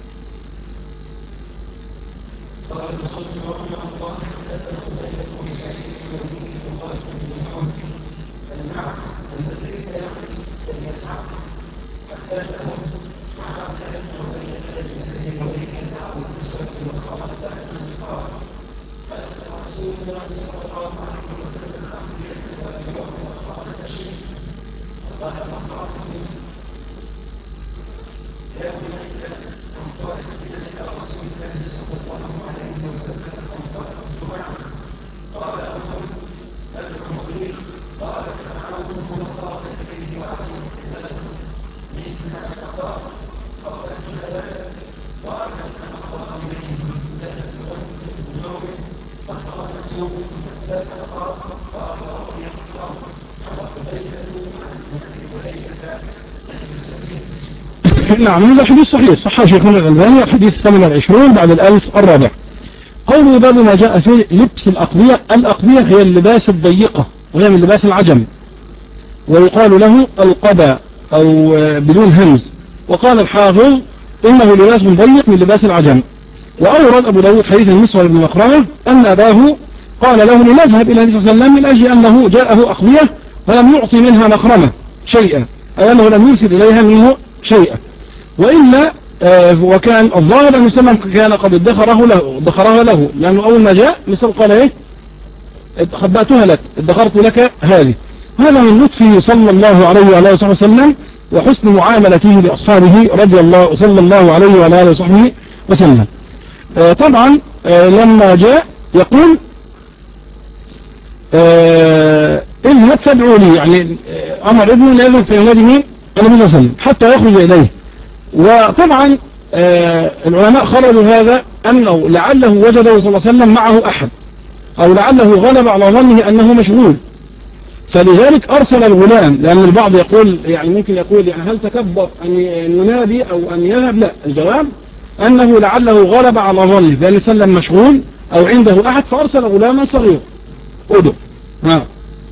Speaker 1: نعم، هذا حديث صحيح، صححه شيخنا الألباني، الحديث الثامن والعشرون بعد الألف الرابع. قوله باب ما جاء في لبس الأقبية. الأقبية هي اللباس الضيقة، وهي من لباس العجم، ويقال له القبا أو بدون همز. وقال الحافظ: إنه لباس ضيق من لباس العجم. وأورد أبو داود حديث المسور بن مخرمة أن أباه قال له: لنذهب إلى النبي صلى الله عليه وسلم، من أجل أنه جاءه أقبية ولم يعطي منها مخرمة شيئا، أي أنه لم يرسل إليها منه شيئا. وإلا آه وكان الظاهر أن وسلم كان قد ادخره له ادخرها له، لأنه أول ما جاء مثل قال: إيه، خبأتها لك، ادخرت لك هذه. هذا من لطفه صلى الله عليه وعلى آله وسلم وحسن معاملته لأصحابه رضي الله صلى الله عليه وعلى آله وصحبه وسلم. آه طبعا آه لما جاء يقول: آه اذهب فادعوا لي، يعني أمر ابنه ليذهب في ينادي مين؟ النبي صلى الله عليه وسلم حتى يخرج إليه. وطبعا آه العلماء خرجوا هذا أنه لعله وجده صلى الله عليه وسلم معه أحد، أو لعله غلب على ظنه أنه مشغول، فلذلك أرسل الغلام. لأن البعض يقول، يعني ممكن يقول يعني هل تكبر أن ينادي أو أن يذهب؟ لا، الجواب أنه لعله غلب على ظنه بأن سلم مشغول أو عنده أحد، فأرسل غلاما صغير. أدو ها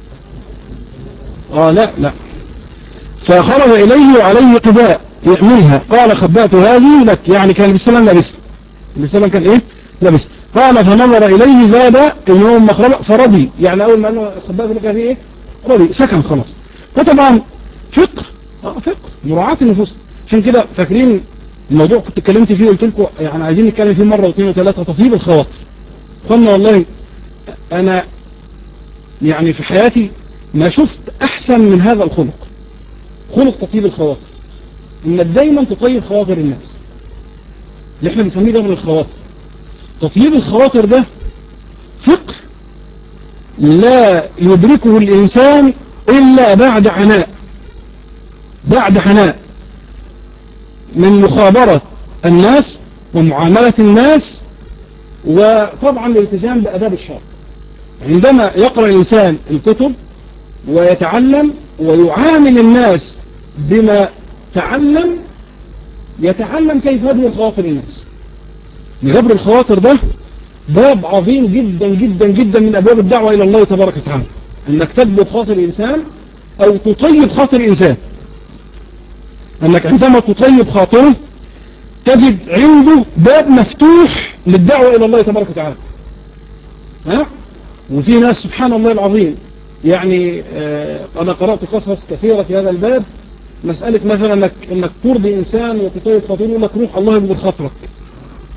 Speaker 1: آه لا لا فخرج إليه وعليه قباء منها، قال: خبأت هذه لك، يعني كان بسلام لبس بسلام كان إيه لبس. قال: فنظر إليه زاد إنه مخربة فرضي، يعني أول ما أنه خبأت لك هذه إيه رضي، سكن خلاص. فطبعا فقه آه فقه مراعاة النفوس. عشان كده فاكرين الموضوع كنت اتكلمت فيه وقلت لكم يعني عايزين نتكلم فيه مرة واثنين وثلاثة، تطيب الخواطر. قلنا والله أنا يعني في حياتي ما شفت أحسن من هذا الخلق، خلق تطيب الخواطر، إنك دايما تطيب خواطر الناس، اللي احنا بنسميه ده من الخواطر. تطيب الخواطر ده فقه لا يدركه الإنسان إلا بعد عناء، بعد عناء من مخابرة الناس ومعاملة الناس، وطبعا الالتزام بأداب الشرع. عندما يقرأ الإنسان الكتب ويتعلم ويعامل الناس بما تعلم، يتعلم كيف يجبر خواطر الناس. جبر الخواطر ده باب عظيم جدا جدا جدا من أبواب الدعوة إلى الله تبارك وتعالى، أنك تجبر خاطر الإنسان أو تطيب خاطر الإنسان. أنك عندما تطيب خاطره تجد عنده باب مفتوح للدعوة إلى الله تبارك وتعالى. ها؟ وفي ناس سبحان الله العظيم، يعني آه أنا قرأت قصص كثيرة في هذا الباب، مسألة مثلا أنك, إنك ترضي إنسان وتطيب خاطره، يقول لك روح الله يجبر خاطرك.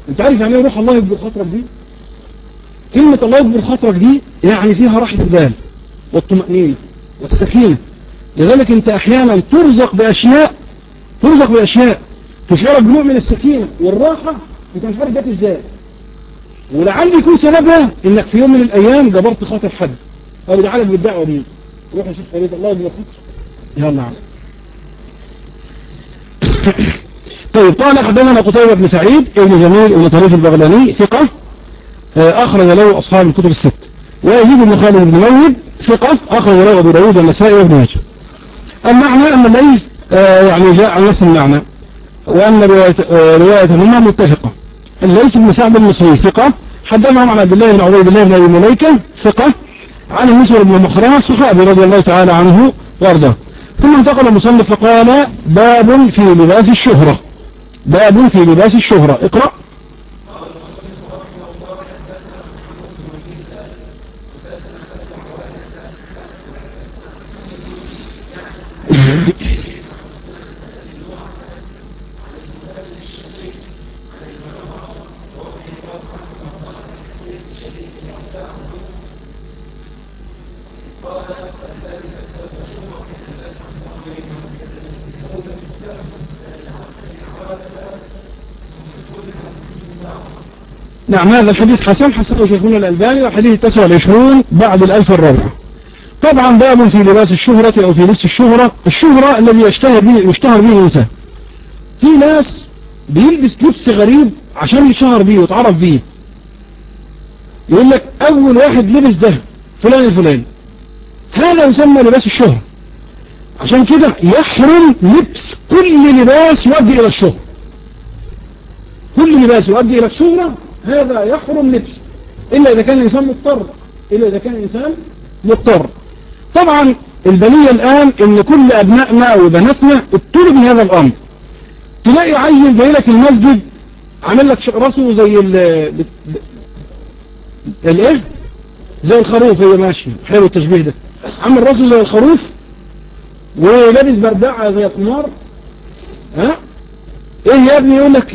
Speaker 1: انت عارف يعني ايه روح الله يكبر خاطرك دي؟ كلمة الله يكبر خاطرك دي يعني فيها راحة البال والطمأنينة والسكينة. لذلك انت احيانا ترزق باشياء ترزق باشياء تشعرك بنوع من السكينة والراحة انت مش عارف جت ازاي، ولعل يكون سببها انك في يوم من الايام جبرت خاطر حد او دعالك بالدعوة دي. روح يا شيخ فريد الله يكبر خاطرك. يلا عم. طيب قال حدثنا قتيبة بن سعيد ابن جميل ابن طريف البغلاني ثقة أخرج له أصحاب الكتب الست. ويزيد بن خالد بن مولد ثقة أخرج له أبو داود والنسائي وابن ماجه. المعنى أن الليث يعني جاء عن نفس المعنى وأن روايتهما متفقة. الليث بن سعد المصري ثقة حدثهم عن عبد الله بن عبيد الله بن أبي مليكة ثقة عن المسور بن مخرمة صحابي رضي الله تعالى عنه وارضاه. ثم انتقل المصنف فقال باب في لباس الشهرة. باب في لباس الشهرة. اقرأ. نعم هذا الحديث حسن حسنه شيخنا الألباني وحديث تسعة وعشرون بعد الألف الرابعة. طبعا باب في لباس الشهرة أو في لبس الشهرة. الشهرة الذي يشتهر به يشتهر به الإنسان. في ناس بيلبس لبس غريب عشان يشهر به ويتعرف به. يقول لك أول واحد لبس ده فلان الفلاني، هذا يسمى لباس الشهرة. عشان كده يحرم لبس كل لباس يؤدي إلى الشهرة. كل لباس يؤدي إلى الشهرة هذا يحرم لبسه إلا إذا كان الإنسان مضطر إلا إذا كان الإنسان مضطر. طبعا البنية الآن إن كل أبنائنا وبناتنا ابتلوا بهذا الأمر. تلاقي عيل جاي لك المسجد عامل لك راسه زي ال الايه زي الخروف. هي ماشي حلو التشبيه ده. عامل راسه زي الخروف ولابس بردعة زي القمار. ها ايه يا ابني؟ يقول لك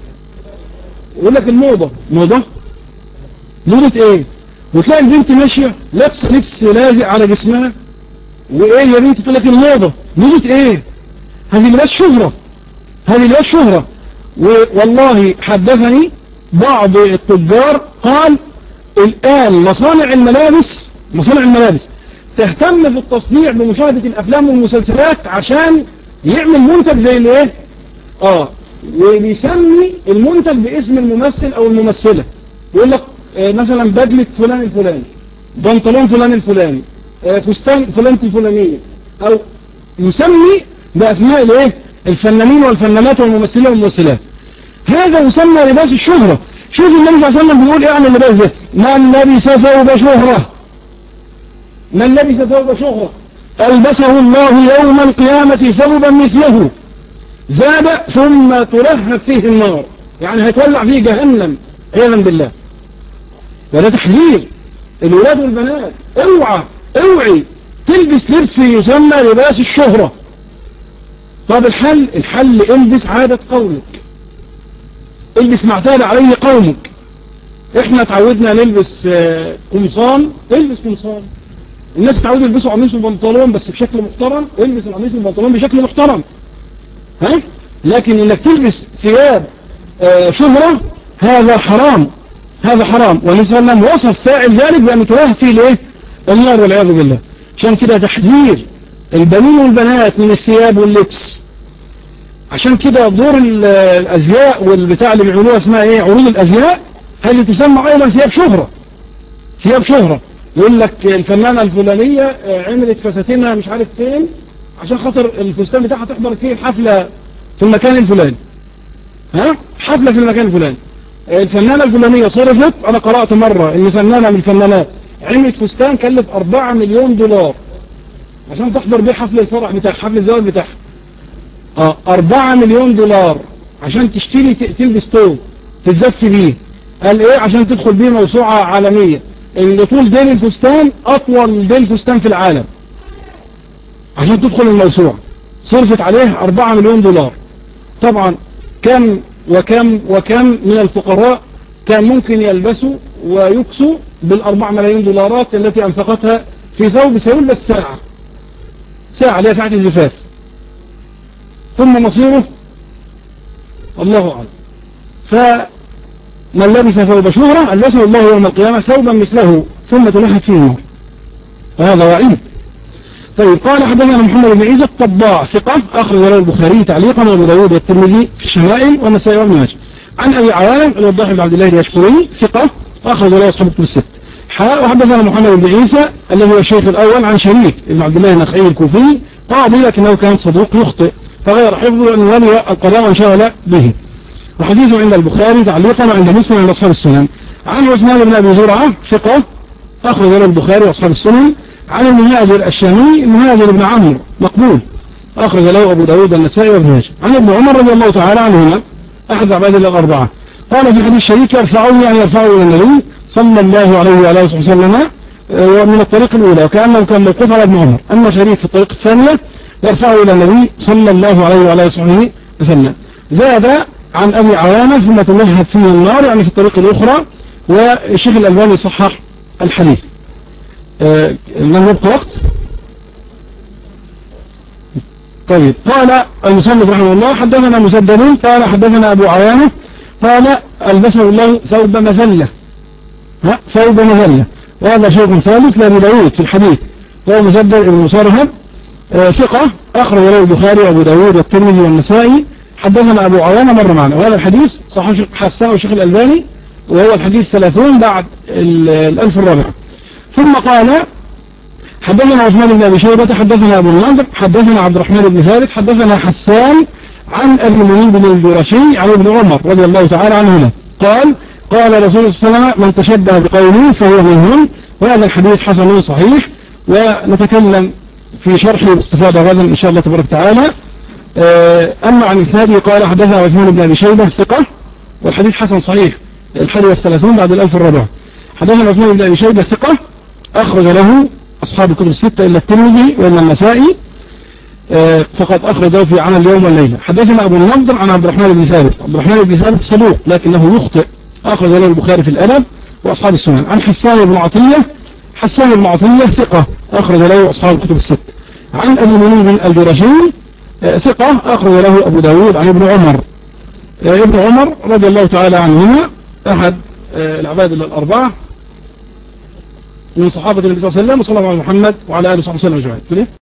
Speaker 1: يقول لك الموضة. موضة موضة ايه؟ وتلاقي البنت ماشية لابسه لبس لازق على جسمها وايه يا بنت؟ تقول لك الموضة. موضة ايه؟ هذه لباس شهرة. هذه لباس شهرة. والله حدثني بعض التجار قال الآن مصانع الملابس مصانع الملابس تهتم في التصنيع بمشاهدة الأفلام والمسلسلات عشان يعمل منتج زي الايه؟ اه وبيسمي المنتج باسم الممثل او الممثلة. يقول لك آه مثلا بدلة فلان الفلاني، بنطلون فلان الفلاني، آه فستان فلانة الفلانية، او يسمي باسماء الايه؟ الفنانين والفنانات والممثلين والممثلات. هذا يسمى لباس الشهرة. شوف النبي صلى الله عليه وسلم بيقول ايه عن اللباس ده؟ من لبس ثوب شهرة من لبس ثوب شهرة ألبسه الله يوم القيامة ثوبا مثله زاد ثم تلهب فيه النار. يعني هيتولع فيه جهنم عياذا بالله. وده تحذير الولاد والبنات. اوعى اوعي تلبس لبس يسمى لباس الشهرة. طب الحل الحل البس عادة قومك، البس ما اعتاد عليه قومك. احنا اتعودنا نلبس قمصان، البس قمصان. الناس اتعودوا يلبسوا قميص وبنطلون بس بشكل محترم، البس القميص والبنطلون بشكل محترم. ها؟ لكن انك تلبس ثياب آه شهرة هذا حرام. هذا حرام. والنبي صلى الله عليه وسلم وصف فاعل ذلك بأن تلهب فيه الايه؟ النار والعياذ بالله. عشان كده تحذير البنين والبنات من الثياب واللبس. عشان كده دور الازياء والبتاع اللي بيعملوها اسمها ايه؟ عروض الازياء. هذه تسمى ايضا ثياب شهرة. ثياب شهرة. يقول لك الفنانة الفلانية عملت فساتينها مش عارف فين عشان خاطر الفستان بتاعها تحضر فيه حفلة في المكان الفلاني. ها؟ حفلة في المكان الفلاني. الفنانة الفلانية صرفت، انا قرأت مرة ان فنانة من الفنانات عملت فستان كلف أربعة مليون دولار عشان تحضر بيه حفل الفرح بتاع حفل الزواج بتاعها. اه أربعة مليون دولار عشان تشتري تلبس توب تتزف بيه. قال ايه؟ عشان تدخل بيه موسوعة عالمية اللي طول ديل الفستان اطول ديل فستان في العالم عشان تدخل الموسوعة. صرفت عليه أربعة مليون دولار. طبعا كم وكم وكم من الفقراء كان ممكن يلبسوا ويكسوا بالأربع ملايين دولارات التي أنفقتها في ثوب سيلبس ساعة ساعة لها ساعة الزفاف، ثم مصيره الله أعلم. فمن لبس ثوب شهرة ألبسه الله يوم القيامة ثوبا مثله ثم تلحف فيه النار، وهذا وعيد. طيب قال حدثنا محمد بن عيسى الطباع ثقة أخرج له البخاري تعليقا وابو داود والترمذي في الشمائل والنسائي وابن ماجه. عن أبي عوانة الوضاح بن عبد الله اليشكري ثقة أخرج له أصحاب الكتب الست. حاء وحدثنا محمد بن عيسى الذي هو الشيخ الأول عن شريك بن عبد الله النخعي الكوفي قاضي لكنه كان صدوق يخطئ فغير حفظه أن ولي القضاء وانشغل به، وحديثه عند البخاري تعليقا وعند مسلم عند أصحاب السنن. عن عثمان بن أبي زرعة ثقة أخرج له البخاري وأصحاب السنن. عن المهاجر الشامي المهاجر بن عمرو مقبول أخرج له أبو داود النسائي وابن ماجه. عن ابن عمر رضي الله تعالى عنهما أحد عباد الله الأربعة قال في حديث شريك يرفعه يعني يرفعه إلى النبي صلى الله عليه وعلى آله وسلم ومن الطريق الأولى وكأنه كان موقوف على ابن عمر، أما شريك في الطريق الثانية يرفعه إلى النبي صلى الله عليه وعلى آله وسلم. زاد عن أبي عوانة ثم تلهب فيه النار يعني في الطريق الأخرى، والشيخ الألباني صحح الحديث. أه لم يبقى وقت. طيب قال المصنف رحمه الله حدثنا مسدد قال حدثنا أبو عوانة قال ألبسه الله ثوب مثلة ثوب مثلة، وهذا شيء ثالث لأبي داود في الحديث وهو مسدد بن مصرهب أه ثقة أخرج له البخاري وأبو داود والترمذي والنسائي. حدثنا أبو عوانة مر معنا، وهذا الحديث صحيح حسنه الشيخ الألباني وهو الحديث ثلاثون بعد الألف الرابع. ثم قال حدثنا عثمان بن أبي شيبة حدثنا أبو النضر حدثنا عبد الرحمن بن ثابت حدثنا حسان عن أبي منيب بن الجرشي عن ابن عمر رضي الله تعالى عنهما قال قال رسول الله صلى الله عليه وسلم من تشبه بقومه فهو منهم، وهذا الحديث حسن صحيح، ونتكلم في شرحه باستفاضة غدا إن شاء الله تبارك وتعالى. أما عن إسناده قال حدثنا عثمان بن أبي شيبة ثقة والحديث حسن صحيح الحادي والثلاثون بعد الألف الرابع. حدثنا عثمان بن أبي شيبة ثقة أخرج له أصحاب الكتب الستة إلا الترمذي وإلا النسائي فقد أخرجه في عمل اليوم والليلة. حدثنا أبو النضر عن عبد الرحمن بن ثابت عبد الرحمن بن ثابت صدوق لكنه يخطئ أخرج له البخاري في الأدب وأصحاب السنن. عن حسان بن عطية حسان بن عطية ثقة أخرج له أصحاب الكتب الستة. عن أبي منيب الجرشي ثقة أخرج له أبو داود عن ابن عمر ابن عمر رضي الله تعالى عنهما أحد العباد الأربعة من صحابة النبي صلى الله عليه وسلم وصلى الله على محمد وعلى آله وصحبه وسلم أجمعين.